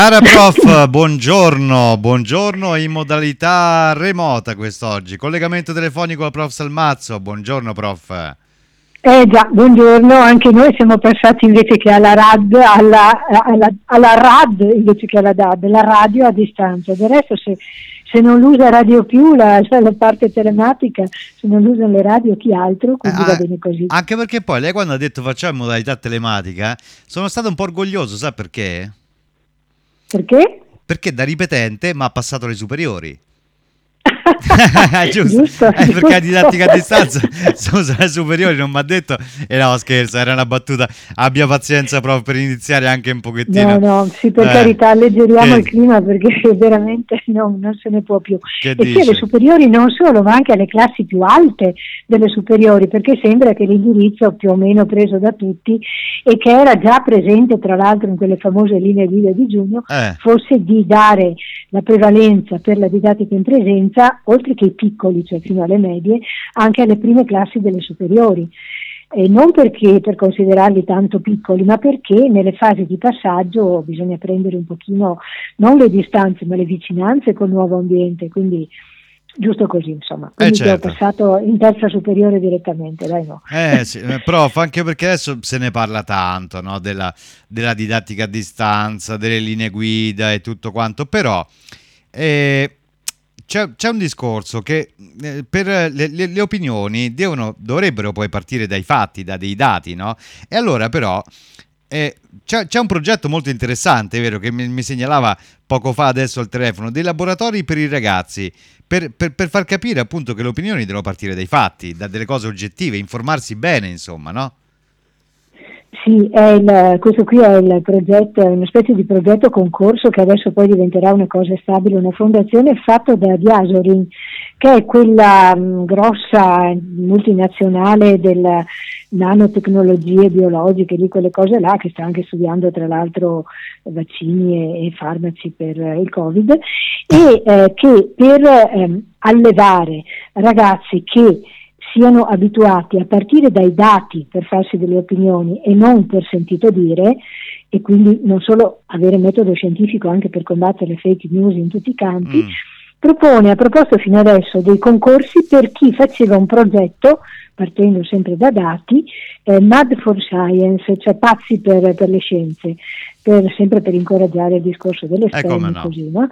Cara prof, buongiorno in modalità remota quest'oggi, collegamento telefonico al prof Salmazzo, buongiorno prof. Già, buongiorno, anche noi siamo passati invece che alla RAD, alla RAD invece che alla DAD, la radio a distanza. Del resto se non l'usa Radio Più, la parte telematica, se non l'usano le radio chi altro, quindi va bene così. Anche perché poi lei quando ha detto facciamo in modalità telematica, sono stato un po' orgoglioso, sa perché? Perché? Perché da ripetente mi ha passato le superiori. Giusto. Perché la didattica a distanza sono le superiori, non mi ha detto, e no scherzo, era una battuta, abbia pazienza proprio per iniziare anche un pochettino. No, sì, per carità, alleggeriamo il clima perché veramente non se ne può più. Che e dice? che alle superiori non solo, ma anche alle classi più alte delle superiori, perché sembra che l'indirizzo più o meno preso da tutti e che era già presente tra l'altro in quelle famose linee guida di giugno fosse di dare la prevalenza per la didattica in presenza, oltre che i piccoli, cioè fino alle medie, anche alle prime classi delle superiori. E non perché per considerarli tanto piccoli, ma perché nelle fasi di passaggio bisogna prendere un pochino, non le distanze, ma le vicinanze col nuovo ambiente, quindi giusto così, insomma. Quindi certo. Ho passato in terza superiore direttamente, dai no. Sì, prof, anche perché adesso se ne parla tanto, no? della didattica a distanza, delle linee guida e tutto quanto, però c'è un discorso che per le opinioni dovrebbero poi partire dai fatti, da dei dati, no? E allora però c'è un progetto molto interessante, vero, che mi segnalava poco fa adesso al telefono, dei laboratori per i ragazzi, per far capire appunto che le opinioni devono partire dai fatti, da delle cose oggettive, informarsi bene, insomma, no? Sì, questo qui è il progetto, è una specie di progetto concorso che adesso poi diventerà una cosa stabile, una fondazione fatta da Diasorin, che è quella grossa multinazionale delle nanotecnologie biologiche, di quelle cose là, che sta anche studiando tra l'altro vaccini e farmaci per il Covid, e che per allevare ragazzi che siano abituati a partire dai dati per farsi delle opinioni e non per sentito dire, e quindi non solo avere metodo scientifico anche per combattere le fake news in tutti i campi, ha proposto fino adesso dei concorsi per chi faceva un progetto, partendo sempre da dati, Mad for Science, cioè pazzi per le scienze, sempre per incoraggiare il discorso delle STEM, così, no?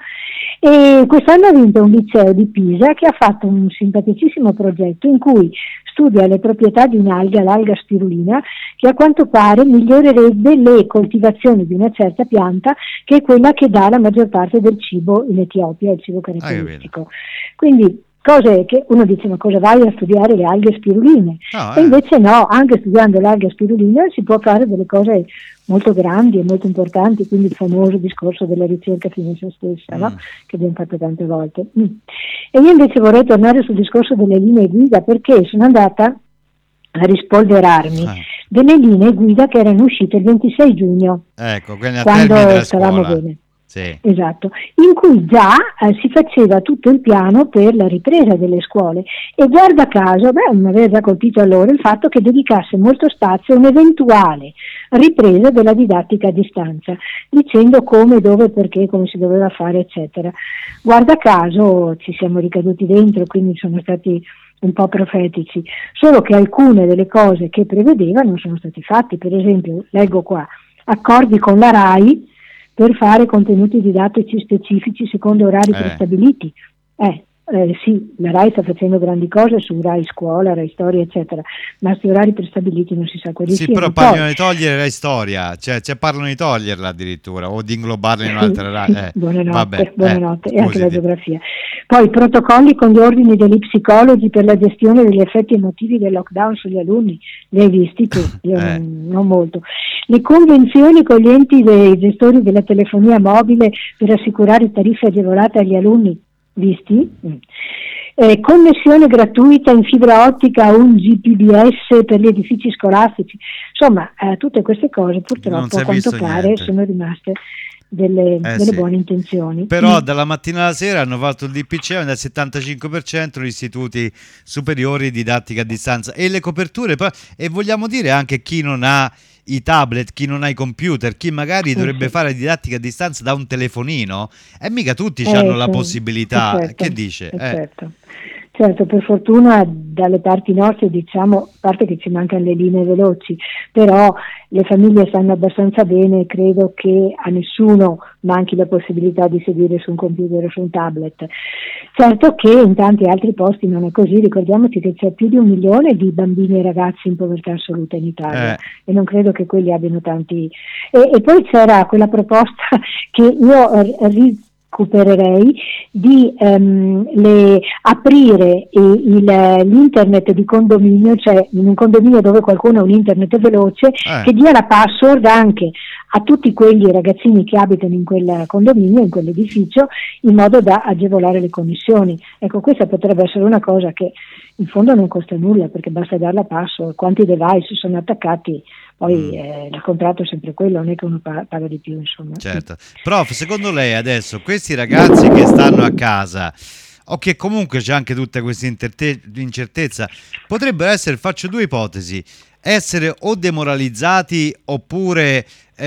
E quest'anno ha vinto un liceo di Pisa che ha fatto un simpaticissimo progetto in cui studia le proprietà di un'alga, l'alga spirulina, che a quanto pare migliorerebbe le coltivazioni di una certa pianta, che è quella che dà la maggior parte del cibo in Etiopia, il cibo caratteristico. Quindi cose che uno dice: ma cosa vai a studiare le alghe spiruline? E invece no, anche studiando l'alga spirulina si può fare delle cose molto grandi e molto importanti, quindi il famoso discorso della ricerca fine a se stessa, no? Che abbiamo fatto tante volte. E io invece vorrei tornare sul discorso delle linee guida, perché sono andata a rispolverarmi delle linee guida che erano uscite il 26 giugno, quando stavamo bene. Sì. Esatto, in cui già si faceva tutto il piano per la ripresa delle scuole, e guarda caso, mi aveva già colpito allora il fatto che dedicasse molto spazio a un'eventuale ripresa della didattica a distanza, dicendo come, dove, perché, come si doveva fare, eccetera. Guarda caso ci siamo ricaduti dentro, quindi sono stati un po' profetici, solo che alcune delle cose che prevedeva non sono stati fatti. Per esempio, leggo qua, accordi con la RAI per fare contenuti didattici specifici secondo orari prestabiliti. Sì, la RAI sta facendo grandi cose su RAI Scuola, RAI Storia, eccetera, ma questi orari prestabiliti non si sa quali siano. Sì, però parlano di togliere RAI Storia, cioè parlano di toglierla addirittura, o di inglobarla in un'altra RAI. Buonanotte, e anche la geografia. Poi protocolli con gli ordini degli psicologi per la gestione degli effetti emotivi del lockdown sugli alunni, li hai visti tu? Io non molto. Le convenzioni con gli enti dei gestori della telefonia mobile per assicurare tariffe agevolate agli alunni, visti? Connessione gratuita in fibra ottica a un GPBS per gli edifici scolastici. Insomma, tutte queste cose purtroppo a quanto pare sono rimaste delle Sì. buone intenzioni. Però dalla mattina alla sera hanno fatto il DPCM del 75% gli istituti superiori di didattica a distanza e le coperture, e vogliamo dire anche chi non ha i tablet, chi non ha i computer, chi magari dovrebbe Sì. fare didattica a distanza da un telefonino, e mica tutti hanno la possibilità. Certo, Che dice? certo. Certo, per fortuna dalle parti nostre, diciamo, a parte che ci mancano le linee veloci, però le famiglie stanno abbastanza bene, credo che a nessuno manchi la possibilità di seguire su un computer o su un tablet. Certo che in tanti altri posti non è così, ricordiamoci che c'è più di 1 milione di bambini e ragazzi in povertà assoluta in Italia e non credo che quelli abbiano tanti. E poi c'era quella proposta che io recupererei di aprire l'internet di condominio, cioè in un condominio dove qualcuno ha un internet veloce, che dia la password anche a tutti quegli ragazzini che abitano in quel condominio, in quell'edificio, in modo da agevolare le connessioni. Ecco, questa potrebbe essere una cosa che in fondo non costa nulla, perché basta dare la password, quanti device sono attaccati. Poi il contratto è sempre quello, non è che uno paga di più, insomma. Certo. Prof, secondo lei adesso questi ragazzi che stanno a casa o che comunque c'è anche tutta questa incertezza, potrebbero essere, faccio due ipotesi, essere o demoralizzati oppure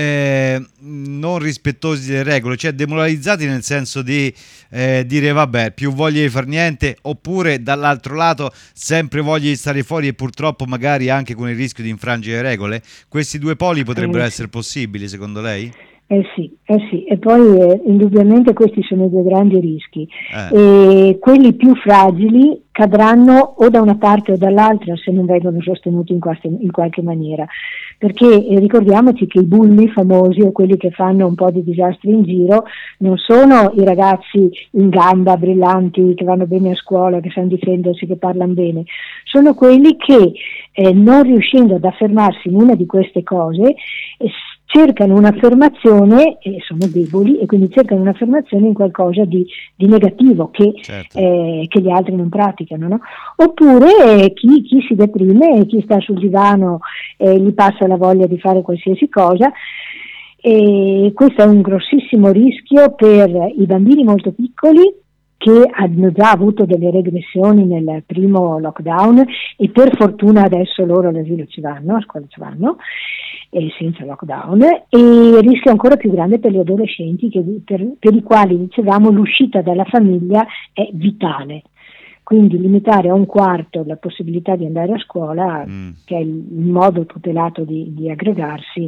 non rispettosi delle regole, cioè demoralizzati nel senso di dire vabbè, più voglia di far niente, oppure dall'altro lato sempre voglia di stare fuori e purtroppo magari anche con il rischio di infrangere le regole. Questi due poli potrebbero essere possibili secondo lei? Sì, e poi indubbiamente questi sono i due grandi rischi. E quelli più fragili cadranno o da una parte o dall'altra se non vengono sostenuti in qualche maniera, perché ricordiamoci che i bulli famosi o quelli che fanno un po' di disastri in giro non sono i ragazzi in gamba, brillanti, che vanno bene a scuola, che sanno difendersi, che parlano bene, sono quelli che non riuscendo ad affermarsi in una di queste cose cercano un'affermazione, e sono deboli, e quindi cercano un'affermazione in qualcosa di negativo che gli altri non praticano, no? Oppure chi si deprime e chi sta sul divano gli passa la voglia di fare qualsiasi cosa, e questo è un grossissimo rischio per i bambini molto piccoli che hanno già avuto delle regressioni nel primo lockdown e per fortuna adesso loro all'asilo ci vanno, a scuola ci vanno, senza lockdown, e rischio ancora più grande per gli adolescenti per i quali, dicevamo, l'uscita dalla famiglia è vitale. Quindi limitare a 1/4 la possibilità di andare a scuola, che è il modo tutelato di aggregarsi,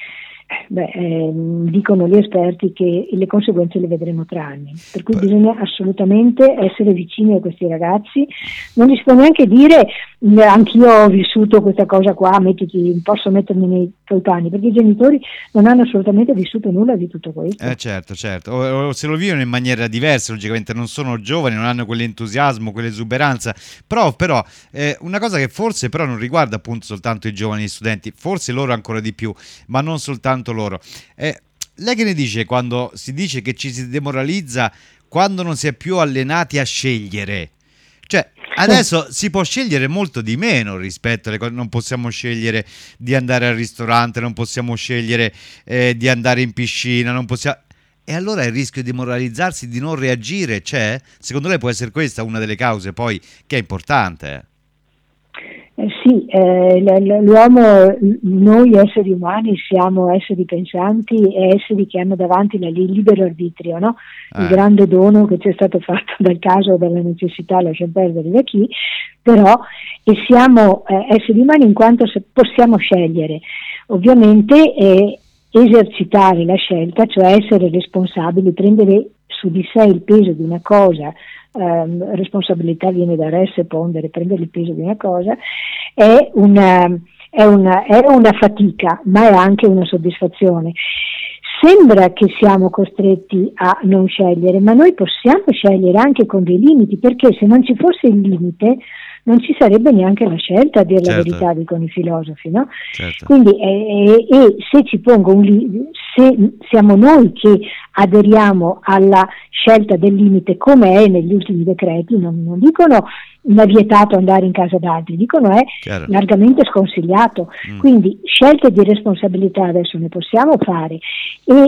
dicono gli esperti che le conseguenze le vedremo tra anni, per cui bisogna assolutamente essere vicini a questi ragazzi. Non gli si può neanche dire anch'io ho vissuto questa cosa qua, posso mettermi nei tuoi panni, perché i genitori non hanno assolutamente vissuto nulla di tutto questo. Certo, o se lo vivono in maniera diversa, logicamente non sono giovani, non hanno quell'entusiasmo, quell'esuberanza, però una cosa che forse però non riguarda appunto soltanto i giovani studenti, forse loro ancora di più, ma non soltanto loro. Lei che ne dice quando si dice che ci si demoralizza quando non si è più allenati a scegliere? Cioè, adesso si può scegliere molto di meno rispetto alle cose, non possiamo scegliere di andare al ristorante, non possiamo scegliere di andare in piscina, non possiamo... E allora il rischio di demoralizzarsi, di non reagire c'è? Secondo lei può essere questa una delle cause poi che è importante? Sì, l'uomo, noi esseri umani siamo esseri pensanti e esseri che hanno davanti il libero arbitrio, no? Il grande dono che ci è stato fatto dal caso o dalla necessità, lascia perdere da chi, però siamo esseri umani in quanto possiamo scegliere. Ovviamente esercitare la scelta, cioè essere responsabili, prendere su di sé il peso di una cosa. Responsabilità viene da res e pondere, prendere il peso di una cosa è una fatica, ma è anche una soddisfazione. Sembra che siamo costretti a non scegliere, ma noi possiamo scegliere anche con dei limiti, perché se non ci fosse il limite non ci sarebbe neanche la scelta, a dire la verità, dicono i filosofi, no? Certo. Quindi se ci pongo se siamo noi che aderiamo alla scelta del limite, come è negli ultimi decreti, non dicono è vietato andare in casa d'altri, dicono è largamente sconsigliato. Quindi scelte di responsabilità adesso ne possiamo fare, e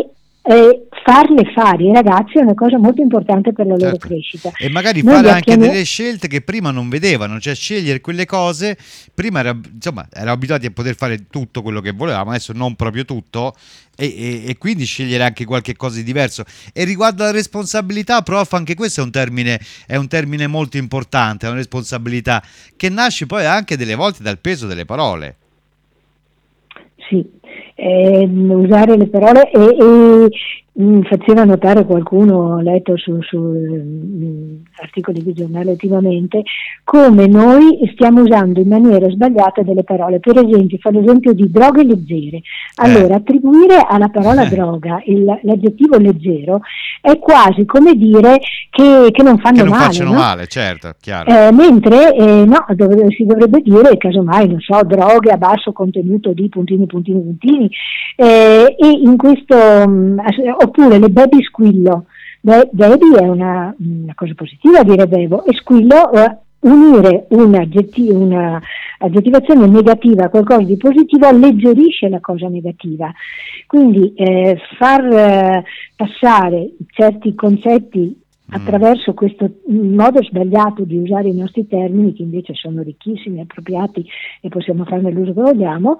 farle fare i ragazzi è una cosa molto importante per la loro Certo. crescita. E magari Noi fare li anche abbiamo- delle scelte che prima non vedevano, cioè scegliere quelle cose. Prima erano abituati a poter fare tutto quello che volevamo, adesso non proprio tutto, e quindi scegliere anche qualche cosa di diverso. E riguardo alla responsabilità, prof, anche questo è un termine molto importante, è una responsabilità che nasce poi anche delle volte dal peso delle parole. Sì, usare le parole faceva notare qualcuno, ho letto su articoli di giornale ultimamente, come noi stiamo usando in maniera sbagliata delle parole. Per esempio, fa l'esempio di droghe leggere. Allora, attribuire alla parola droga l'aggettivo leggero è quasi come dire che non fanno Che non male, facciano no? male, certo, chiaro. Mentre no, si dovrebbe dire casomai, non so, droghe a basso contenuto di puntini, puntini, puntini, e in questo, oppure le baby squillo. Baby è una cosa positiva dire bevo, e squillo, unire una aggettivazione negativa a qualcosa di positivo alleggerisce la cosa negativa. Quindi far passare certi concetti attraverso questo modo sbagliato di usare i nostri termini, che invece sono ricchissimi, appropriati e possiamo farne l'uso che vogliamo,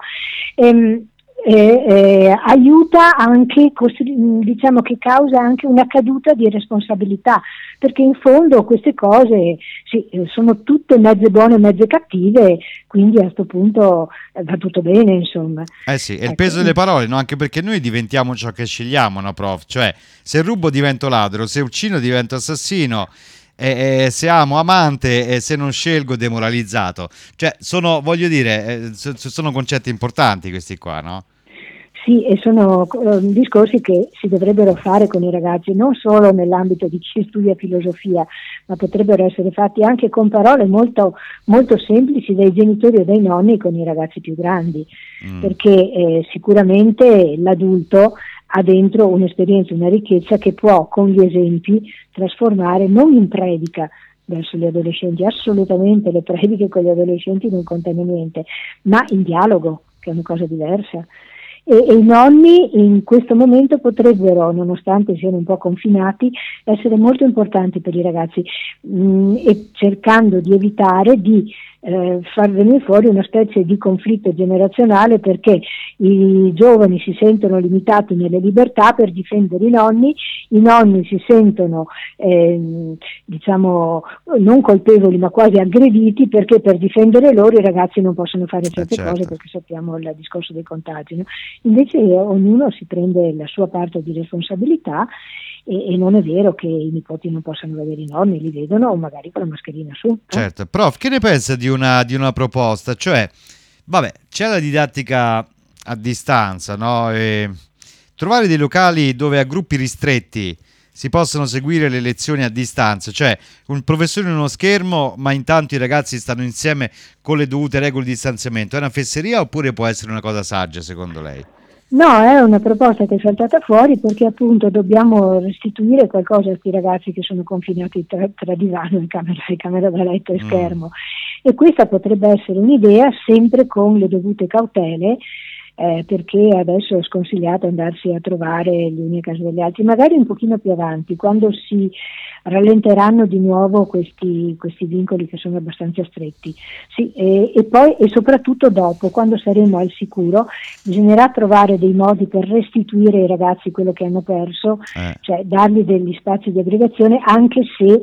aiuta anche, diciamo che causa anche una caduta di responsabilità, perché in fondo queste cose sono tutte mezze buone e mezze cattive, quindi a questo punto va tutto bene, insomma. Sì, è il peso delle parole, no? Anche perché noi diventiamo ciò che scegliamo, no, prof? Cioè, se rubo divento ladro, se uccido divento assassino, se amo amante, e se non scelgo demoralizzato. Cioè, voglio dire, sono concetti importanti questi qua, no? Sì, e sono discorsi che si dovrebbero fare con i ragazzi, non solo nell'ambito di chi studia filosofia, ma potrebbero essere fatti anche con parole molto, molto semplici dai genitori o dai nonni con i ragazzi più grandi, perché sicuramente l'adulto ha dentro un'esperienza, una ricchezza che può con gli esempi trasformare non in predica verso gli adolescenti, assolutamente le prediche con gli adolescenti non contano niente, ma in dialogo, che è una cosa diversa. E i nonni in questo momento potrebbero, nonostante siano un po' confinati, essere molto importanti per i ragazzi, e cercando di evitare di far venire fuori una specie di conflitto generazionale, perché i giovani si sentono limitati nelle libertà per difendere i nonni si sentono diciamo non colpevoli ma quasi aggrediti, perché per difendere loro i ragazzi non possono fare certe certo. cose, perché sappiamo il discorso dei contagi, no? Invece ognuno si prende la sua parte di responsabilità, e non è vero che i nipoti non possano vedere i nonni, li vedono magari con la mascherina su. Certo. Prof, che ne pensa di una proposta? Cioè, vabbè, c'è la didattica a distanza, no? E trovare dei locali dove a gruppi ristretti si possono seguire le lezioni a distanza, cioè un professore in uno schermo, ma intanto i ragazzi stanno insieme con le dovute regole di distanziamento. È una fesseria oppure può essere una cosa saggia, secondo lei? No, è una proposta che è saltata fuori perché appunto dobbiamo restituire qualcosa a questi ragazzi che sono confinati tra divano e camera da letto e schermo, e questa potrebbe essere un'idea, sempre con le dovute cautele, perché adesso è sconsigliato andarsi a trovare gli uni a casa degli altri, magari un pochino più avanti, quando si rallenteranno di nuovo questi vincoli che sono abbastanza stretti. Sì, e poi e soprattutto dopo, quando saremo al sicuro, bisognerà trovare dei modi per restituire ai ragazzi quello che hanno perso, cioè dargli degli spazi di aggregazione, anche se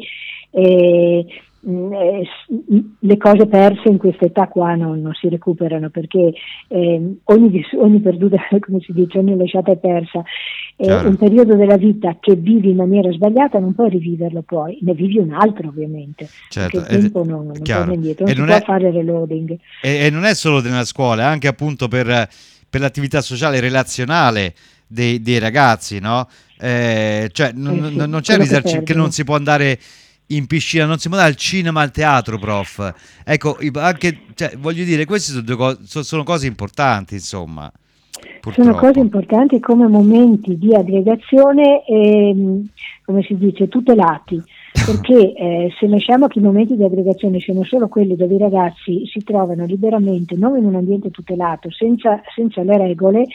le cose perse in questa età qua non si recuperano, perché ogni perduta, come si dice, ogni lasciata è persa. Un periodo della vita che vivi in maniera sbagliata non puoi riviverlo, poi ne vivi un altro, ovviamente, certo, perché il tempo non torna indietro, non si può fare reloading. E non è solo nella scuola, è anche appunto per l'attività sociale e relazionale dei ragazzi, no? Cioè non c'è risarcimento, che non si può andare in piscina, non si può andare al cinema, al teatro, prof. Ecco, anche, cioè, voglio dire, queste sono cose importanti, insomma. Purtroppo. Sono cose importanti come momenti di aggregazione, come si dice, tutelati, perché se lasciamo che i momenti di aggregazione siano solo quelli dove i ragazzi si trovano liberamente, non in un ambiente tutelato, senza le regole,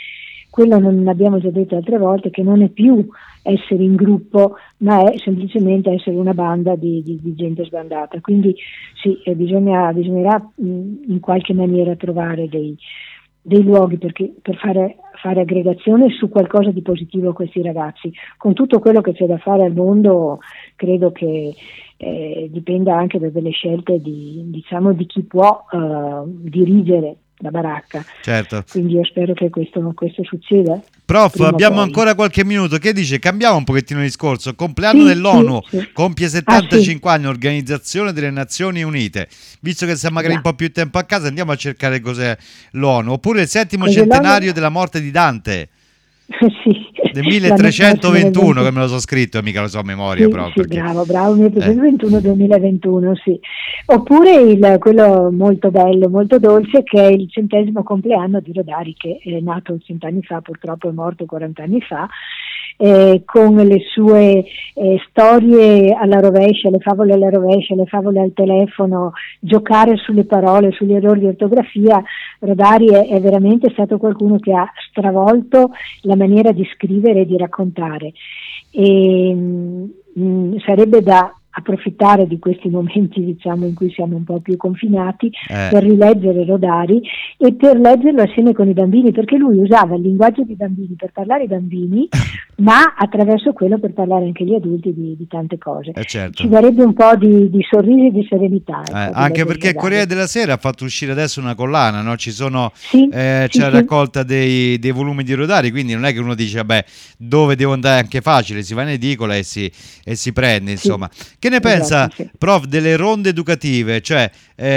quello non abbiamo già detto altre volte, che non è più essere in gruppo, ma è semplicemente essere una banda di gente sbandata. Quindi sì, bisognerà in qualche maniera trovare dei luoghi per fare aggregazione su qualcosa di positivo a questi ragazzi. Con tutto quello che c'è da fare al mondo, credo che dipenda anche da delle scelte di chi può dirigere la baracca. Certo. Quindi io spero che questo succeda. Prof, abbiamo ancora qualche minuto. Che dice? Cambiamo un pochettino il discorso. Compleanno Sì, dell'ONU, sì. compie 75 anni, Organizzazione delle Nazioni Unite. Visto che siamo magari un po' più tempo a casa, andiamo a cercare cos'è l'ONU. Oppure il 7° centenario della morte di Dante. Sì, del 1321, che me lo so scritto, mica lo so a memoria, sì, proprio. Sì, bravo, 1321-2021, sì. Oppure quello molto bello, molto dolce, che è il 100° compleanno di Rodari, che è nato 100 anni fa, purtroppo è morto 40 anni fa, con le sue storie alla rovescia, le favole alla rovescia, le favole al telefono, giocare sulle parole, sugli errori di ortografia. Rodari è veramente stato qualcuno che ha stravolto la maniera di scrivere e di raccontare, e sarebbe da approfittare di questi momenti, diciamo, in cui siamo un po' più confinati, per rileggere Rodari e per leggerlo assieme con i bambini, perché lui usava il linguaggio dei bambini per parlare ai bambini, ma attraverso quello per parlare anche agli adulti di tante cose. Certo. Ci darebbe un po' di sorrisi e di serenità. Anche perché il Corriere della Sera ha fatto uscire adesso una collana, no? Ci sono, c'è la raccolta dei volumi di Rodari, quindi non è che uno dice vabbè, dove devo andare, anche facile, si va in edicola e si prende, insomma. Che ne pensa, prof, delle ronde educative, cioè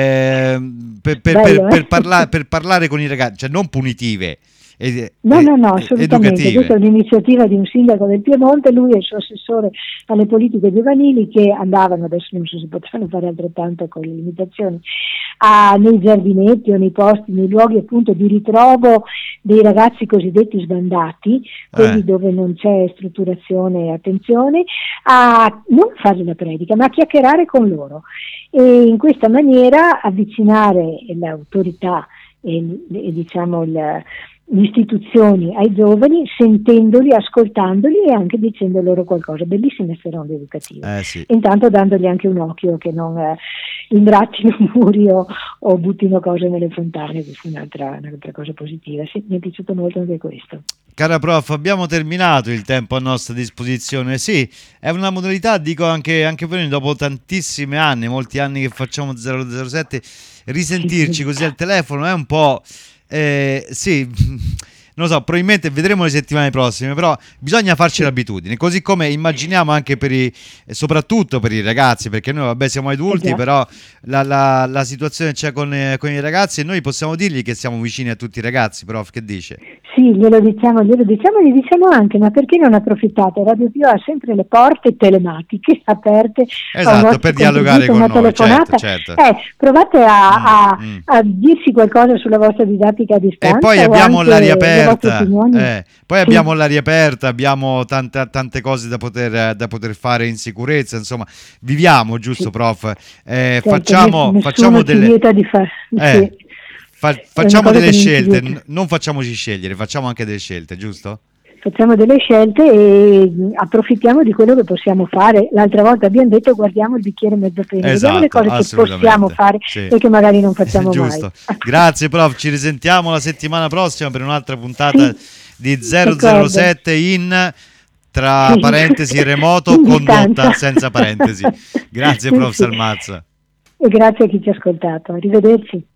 per parlare con i ragazzi, cioè non punitive? No, assolutamente. Questa è un'iniziativa di un sindaco del Piemonte, lui e il suo assessore alle politiche giovanili, che andavano, adesso non so se potranno fare altrettanto con le limitazioni, nei giardinetti o nei posti, nei luoghi appunto di ritrovo dei ragazzi cosiddetti sbandati, quelli dove non c'è strutturazione e attenzione, a non fare la predica, ma a chiacchierare con loro, e in questa maniera avvicinare l'autorità e diciamo le istituzioni ai giovani, sentendoli, ascoltandoli e anche dicendo loro qualcosa. Bellissime queste ronde educative. Sì. Intanto dandogli anche un occhio, che non imbrattino muri o buttino cose nelle fontane, questa è un'altra cosa positiva. Sì, mi è piaciuto molto anche questo. Cara prof, abbiamo terminato il tempo a nostra disposizione. Sì, è una modalità, dico anche per noi, dopo tantissimi anni, molti anni che facciamo 007, risentirci così al telefono è un po'... sì, non lo so, probabilmente vedremo le settimane prossime, però bisogna farci l'abitudine, così come immaginiamo anche soprattutto per i ragazzi, perché noi vabbè siamo adulti, però la situazione c'è con i ragazzi, e noi possiamo dirgli che siamo vicini a tutti i ragazzi. Prof, che dice? Sì, glielo diciamo, gli diciamo anche, ma perché non approfittate? Radio Pio ha sempre le porte telematiche aperte, esatto, per dialogare con noi, certo. Provate a dirci qualcosa sulla vostra didattica a distanza, e poi abbiamo l'aria aperta, poi abbiamo l'aria aperta, abbiamo tante cose da poter fare in sicurezza, insomma, viviamo, giusto, prof? Facciamo delle facciamo delle scelte, non facciamoci scegliere, facciamo anche delle scelte, giusto? Facciamo delle scelte e approfittiamo di quello che possiamo fare. L'altra volta abbiamo detto guardiamo il bicchiere mezzo pieno, vediamo le cose che possiamo fare e che magari non facciamo giusto. mai. Grazie prof, ci risentiamo la settimana prossima per un'altra puntata di 007 in, tra parentesi, remoto, condotta senza parentesi. Grazie prof Salmazza. E grazie a chi ci ha ascoltato, arrivederci.